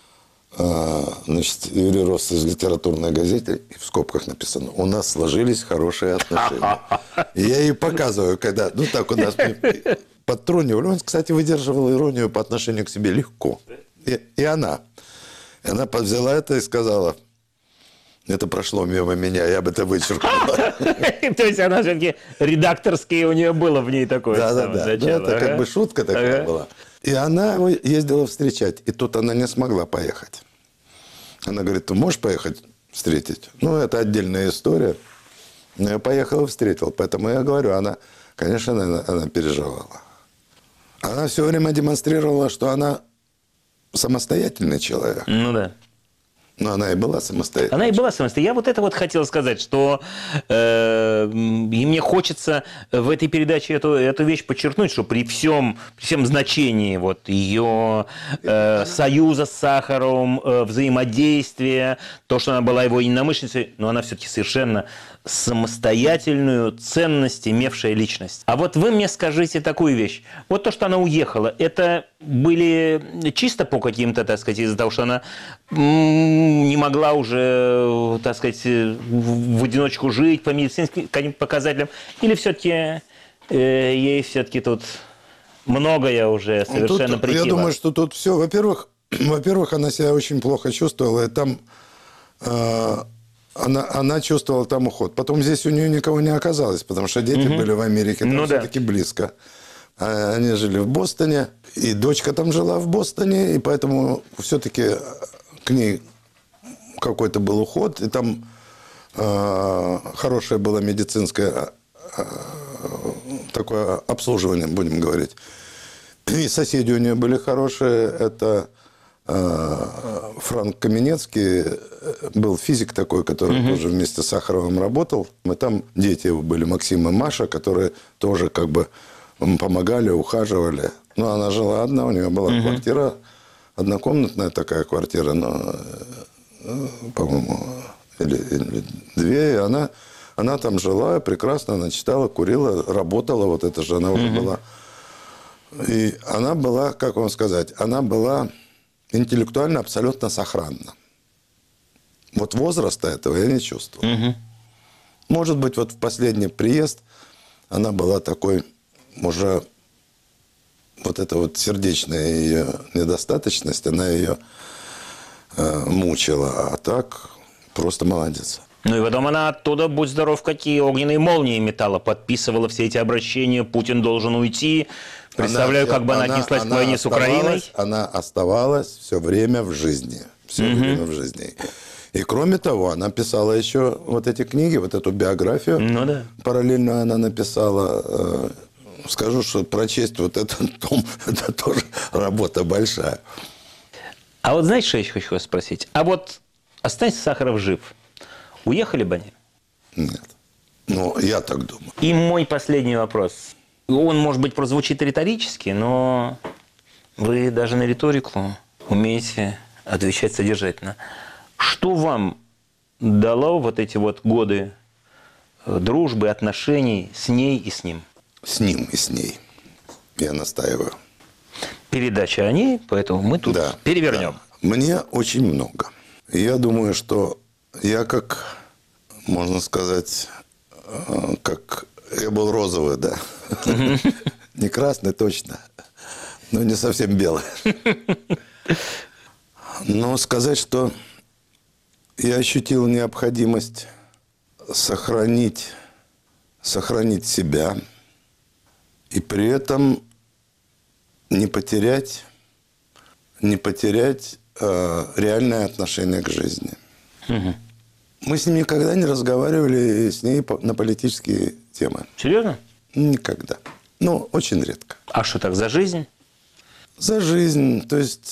значит, Юрий Рост из литературной газеты, и в скобках написано, у нас сложились хорошие отношения. И я ей показываю, когда, ну так у нас подтрунивали. Он, кстати, выдерживал иронию по отношению к себе легко. И она взяла это и сказала, это прошло мимо меня, я бы это вычеркнула. То есть она все-таки редакторское у нее было в ней такое. Да. Это как бы шутка такая была. И она его ездила встречать. И тут она не смогла поехать. Она говорит, ты можешь поехать встретить? Ну, это отдельная история. Но я поехал и встретил. Поэтому я говорю, она, конечно, она переживала. Она все время демонстрировала, что она самостоятельный человек. Ну да. Но она и была самостоятельной. Она и была самостоятельной. Я вот это вот хотел сказать, что и мне хочется в этой передаче эту вещь подчеркнуть, что при всем значении вот ее союза с Сахаровым, взаимодействия, то, что она была его единомышленницей, но она все-таки совершенно самостоятельную ценность имевшая личность. А вот вы мне скажите такую вещь. Вот то, что она уехала, это были чисто по каким-то, так сказать, из-за того, что она не могла уже, так сказать, в одиночку жить по медицинским показателям, или все-таки ей все-таки тут многое уже совершенно прикило. Я думаю, что тут все. Во-первых, она себя очень плохо чувствовала, и там она чувствовала там уход. Потом здесь у нее никого не оказалось, потому что дети были в Америке, там все-таки близко. Они жили в Бостоне, и дочка там жила в Бостоне, и поэтому все-таки к ней какой-то был уход, и там хорошее было медицинское такое обслуживание, будем говорить. И соседи у нее были хорошие. Это Франк Каменецкий, был физик такой, который тоже вместе с Сахаровым работал. И там дети его были, Максим и Маша, которые тоже как бы помогали, ухаживали. Ну, она жила одна, у нее была квартира, однокомнатная такая квартира, но, по-моему, или две. И она там жила, прекрасно, она читала, курила, работала. Вот это же она уже была. И она была, как вам сказать, она была интеллектуально абсолютно сохранна. Вот возраста этого я не чувствовал. Может быть, вот в последний приезд она была такой уже... Вот эта вот сердечная ее недостаточность, она ее мучила. А так просто молодец. Ну и потом она оттуда, будь здоров, какие огненные молнии метала, подписывала все эти обращения, Путин должен уйти. Представляю, как бы она отнеслась к войне с Украиной. Она оставалась все время в жизни. Все время в жизни. И кроме того, она писала еще вот эти книги, вот эту биографию. Ну да. Параллельно она написала... Скажу, что прочесть вот этот том, это тоже работа большая. А вот знаете, что я еще хочу вас спросить? А вот останься Сахаров жив, уехали бы они? Нет. Ну, я так думаю. И мой последний вопрос. Он, может быть, прозвучит риторически, но вы даже на риторику умеете отвечать содержательно. Что вам дало вот эти вот годы дружбы, отношений с ней и с ним? С ним и с ней. Я настаиваю. Передача о ней, поэтому мы тут перевернем. Да. Мне очень много. И я думаю, что я как, можно сказать, как я был розовый, да. Не красный точно, но не совсем белый. Но сказать, что я ощутил необходимость сохранить себя, и при этом не потерять реальное отношение к жизни. Мы с ним никогда не разговаривали с ней на политические темы. Серьезно? Никогда. Ну, очень редко. А что так, за жизнь? За жизнь. То есть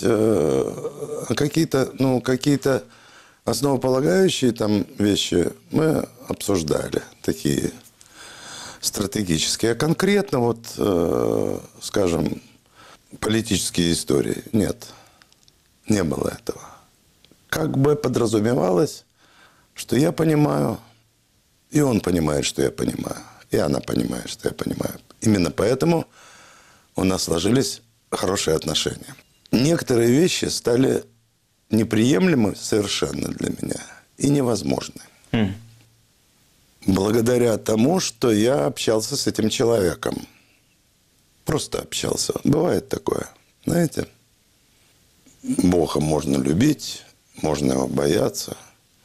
какие-то основополагающие там вещи мы обсуждали, такие стратегические. А конкретно, вот, скажем, политические истории. Нет. Не было этого. Как бы подразумевалось, что я понимаю, и он понимает, что я понимаю, и она понимает, что я понимаю. Именно поэтому у нас сложились хорошие отношения. Некоторые вещи стали неприемлемы совершенно для меня и невозможны. Благодаря тому, что я общался с этим человеком. Просто общался. Бывает такое, знаете. Бога можно любить, можно его бояться,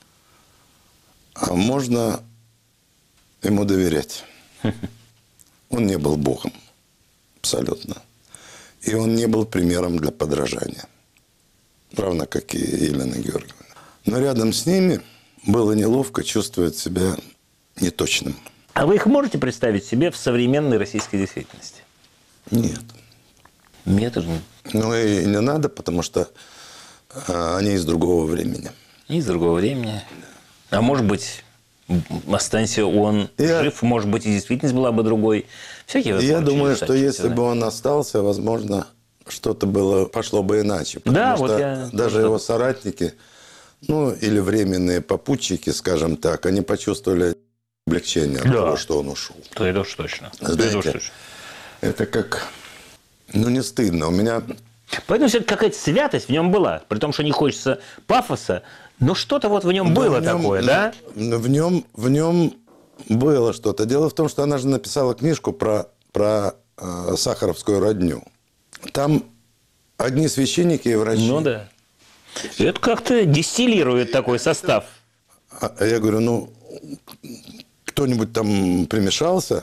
а можно ему доверять. Он не был Богом. Абсолютно. И он не был примером для подражания. Равно как и Елена Георгиевна. Но рядом с ними было неловко чувствовать себя неточным. А вы их можете представить себе в современной российской действительности? Нет. Мне тоже нет. Ну и не надо, потому что они из другого времени. Из другого времени. А может быть, останься он жив, может быть, и действительность была бы другой. Всякие я думаю, что если бы он остался, возможно, что-то пошло бы иначе. Потому что даже его соратники, ну, или временные попутчики, скажем так, они почувствовали облегчение от того, что он ушел. То это уж точно. Знаете, это как... Ну, не стыдно. У меня... Поэтому все-таки какая-то святость в нем была. При том, что не хочется пафоса, но что-то вот в нем было такое, да? В нем было что-то. Дело в том, что она же написала книжку про про сахаровскую родню. Там одни священники и врачи. Ну да. Это как-то дистиллирует такой состав. А я говорю, кто-нибудь там примешался?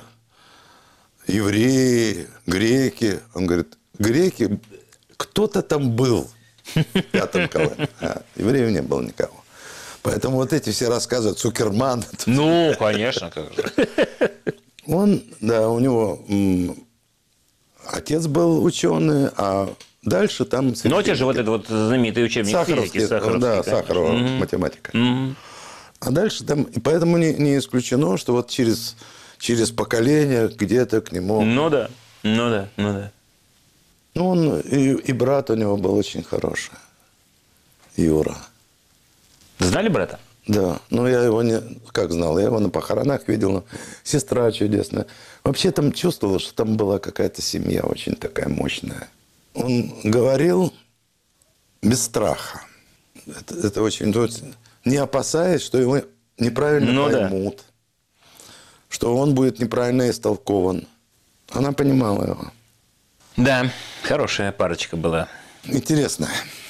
Евреи, греки. Он говорит, греки, кто-то там был в пятом колонне. А евреев не было никого. Поэтому вот эти все рассказы Цукерман. Ну, конечно, как же. У него отец был ученый, а дальше там... Но это же вот этот вот знаменитый учебник физики Сахаровский. Да, Сахарова, математика. А дальше там... И поэтому не исключено, что вот через поколение где-то к нему... Ну да. Он и брат у него был очень хороший. Юра. Знали брата? Да, но я его как знал, я его на похоронах видел, сестра чудесная. Вообще там чувствовал, что там была какая-то семья очень такая мощная. Он говорил без страха. Это очень... Не опасаясь, что его неправильно поймут, что он будет неправильно истолкован. Она понимала его. Да, хорошая парочка была. Интересная.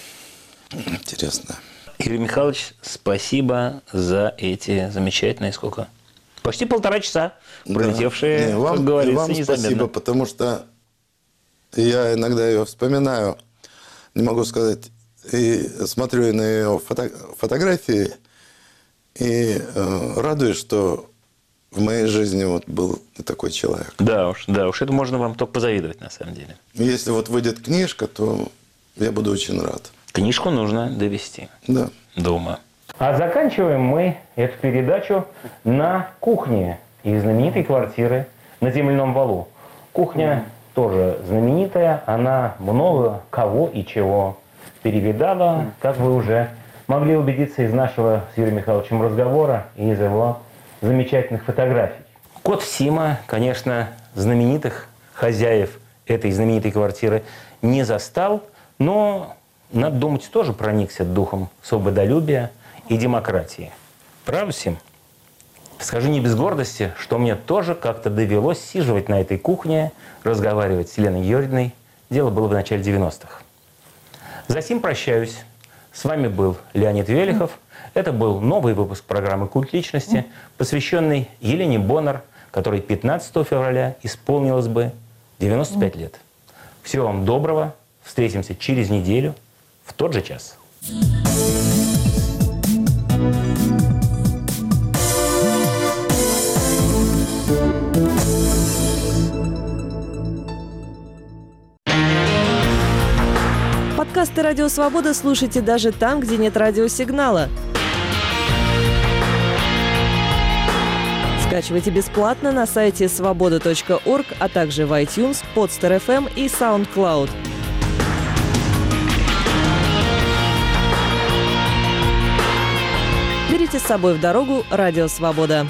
Юрий Михайлович, спасибо за эти замечательные сколько? Почти 1,5 часа, пролетевшие, как говорится, вам незаметно. Спасибо, потому что я иногда ее вспоминаю, не могу сказать, и смотрю на ее фотографии и радуюсь, что в моей жизни вот был такой человек. Да уж, это можно вам только позавидовать, на самом деле. Если вот выйдет книжка, то я буду очень рад. Книжку нужно довести. Да. До ума. А заканчиваем мы эту передачу на кухне из знаменитой квартиры на Земляном валу. Кухня тоже знаменитая, она много кого и чего перевидала, как вы уже могли убедиться из нашего с Юрием Михайловичем разговора и из его замечательных фотографий. Кот Сима, конечно, знаменитых хозяев этой знаменитой квартиры не застал, но, надо думать, тоже проникся духом свободолюбия и демократии. Правда, Сим? Скажу не без гордости, что мне тоже как-то довелось сиживать на этой кухне, разговаривать с Еленой Георгиевной. Дело было в начале 90-х. За сим прощаюсь. С вами был Леонид Велихов. Это был новый выпуск программы «Культ личности», посвященный Елене Боннер, которой 15 февраля исполнилось бы 95 лет. Всего вам доброго. Встретимся через неделю в тот же час. Подкасты «Радио Свобода» слушайте даже там, где нет радиосигнала. Скачивайте бесплатно на сайте svoboda.org, а также в iTunes, Podster.fm и SoundCloud. Берите с собой в дорогу «Радио Свобода».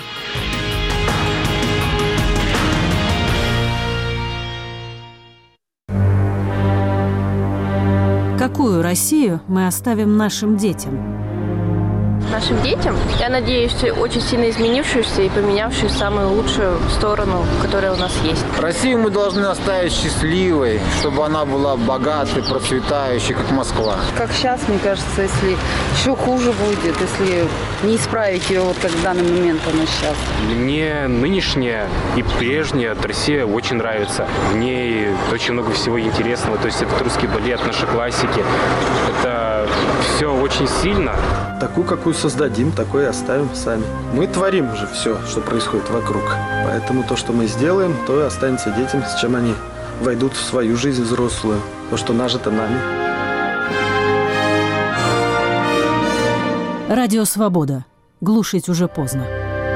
Какую Россию мы оставим нашим детям? Нашим детям, я надеюсь, очень сильно изменившуюся и поменявшую самую лучшую сторону, которая у нас есть. Россию мы должны оставить счастливой, чтобы она была богатой, процветающей, как Москва. Как сейчас, мне кажется, если еще хуже будет, если не исправить ее, вот как в данный момент она сейчас. Мне нынешняя и прежняя Россия очень нравится. В ней очень много всего интересного. То есть это русский балет, наши классики. Это все очень сильно. Такую, какую создадим, такой и оставим сами. Мы творим же все, что происходит вокруг. Поэтому то, что мы сделаем, то и останется детям, с чем они войдут в свою жизнь взрослую. То, что нажито нами. Радио Свобода. Глушить уже поздно.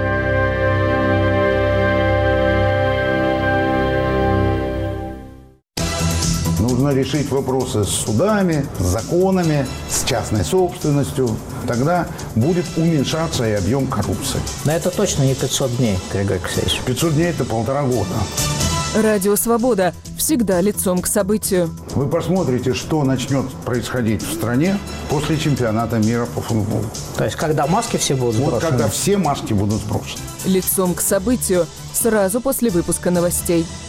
Нужно решить вопросы с судами, с законами, с частной собственностью. Тогда будет уменьшаться и объем коррупции. Но это точно не 500 дней, Григорий Алексеевич. 500 дней – это 1,5 года. Радио «Свобода» всегда лицом к событию. Вы посмотрите, что начнет происходить в стране после чемпионата мира по футболу. То есть, когда маски все будут сброшены? Вот когда все маски будут сброшены. Лицом к событию сразу после выпуска новостей.